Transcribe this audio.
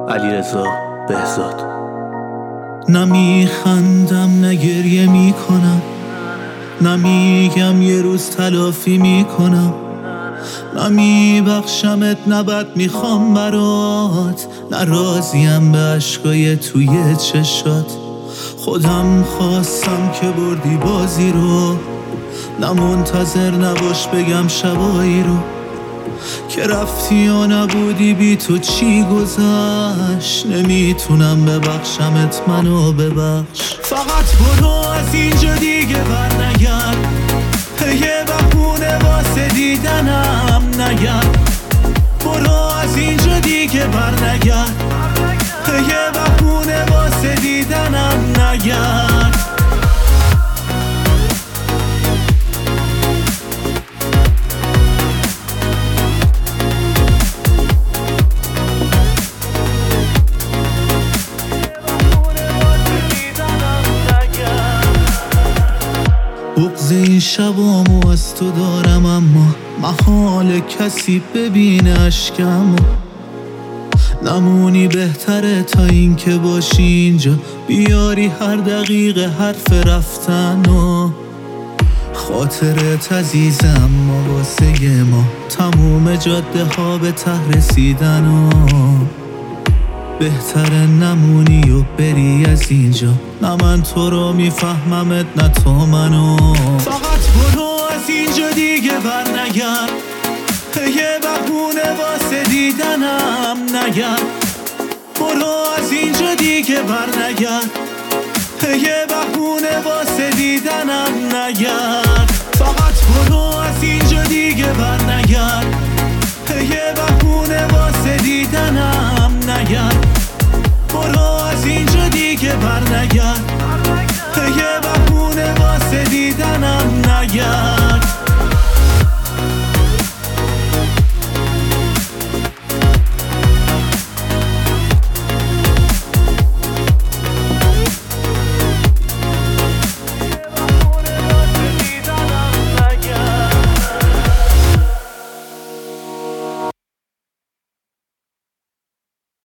علیرضا بهزاد. نمیخندم نه گریه میکنم، نمیگم یه روز تلافی میکنم، نمیبخشمت نه بد میخوام برات، نه راضیم به عشقای توی چشات. خودم خواستم که بردی بازی رو، نه منتظر نباش بگم شبایی رو که رفتی یا نبودی، بی تو چی گذشت. نمیتونم ببخشمت، منو ببخش. فقط برو از اینجا دیگه بر نگرد، یه بهونه واسه دیدنم نگرد. برو از اینجا دیگه بر نگرد، یه بهونه واسه دیدنم نگرد. بغض این شبامو از تو دارم، اما محال کسی ببینه اشکمو. نمونی بهتره تا این که باشی اینجا، بیاری هر دقیقه حرف رفتن و خاطرت عزیزم. ما واسه ما تموم جاده ها به ته رسیدن و بهتره نمونی و بری از اینجا. نه من تو رو میفهممت نه تو منو. فقط برو از اینجا دیگه بر نگرد، یه بهونه واسه دیدنم نگرد. برو از اینجا دیگه بر نگرد، یه بهونه واسه دیدنم نگرد. فقط برو از اینجا